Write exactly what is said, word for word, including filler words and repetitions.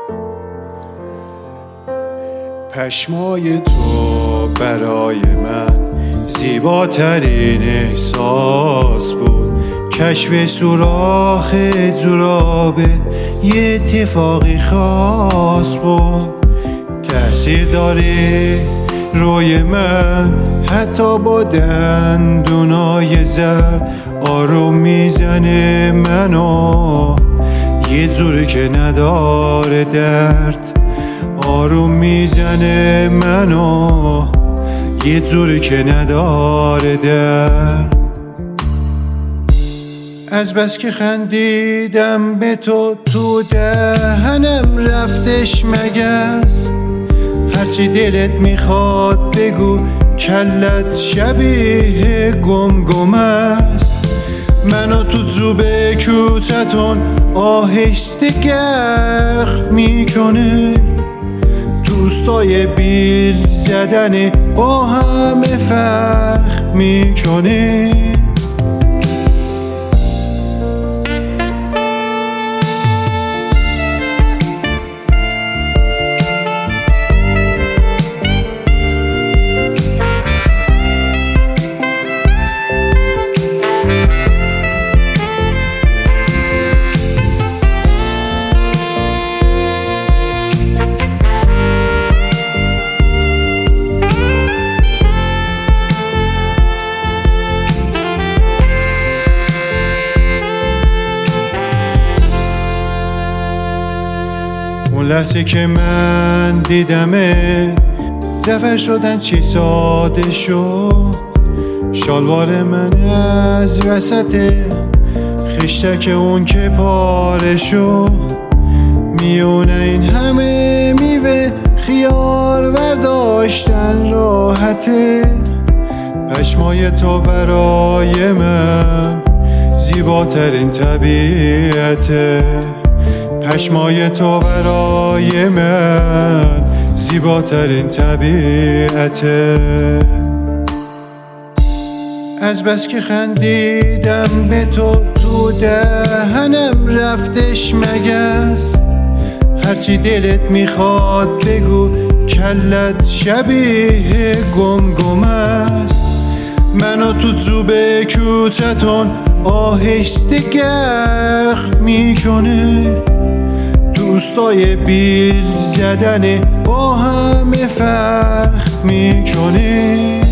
پشمای تو برای من زیباترین احساس بود. کشف سوراخ جورابت یه اتفاقی خاص بود. تأثیر داره روی من حتی با دندونای زرد. آروم میزنه منو یه جوری که نداره درد. آروم میزنه منو یه جوری که نداره درد. از بس که خندیدم به تو تو دهنم رفتش مگس. هرچی دلت میخواد بگو کلت شبیه گمگم است. منو تو جوب کوچتون آهسته گرق میکنه. دوستای بیل زدن با همه فرق میکنه. اون لحظه که من دیدمه زفر شدن چی ساده شد. شالوار من از وسط خشتک اون که پاره شد. میونه این همه میوه خیار برداشتن راحته. پشمای تو برای من زیباترین طبیعته. پشمای تو برای من زیباترین طبیعته. از بس که خندیدم به تو تو دهنم رفتش مگس. هرچی دلت میخواد بگو کلت شبیه گمگم است. منو تو جوب کوچتون آهسته گرق میکنه. دوستای بیل زدن با همه فرق میکنه.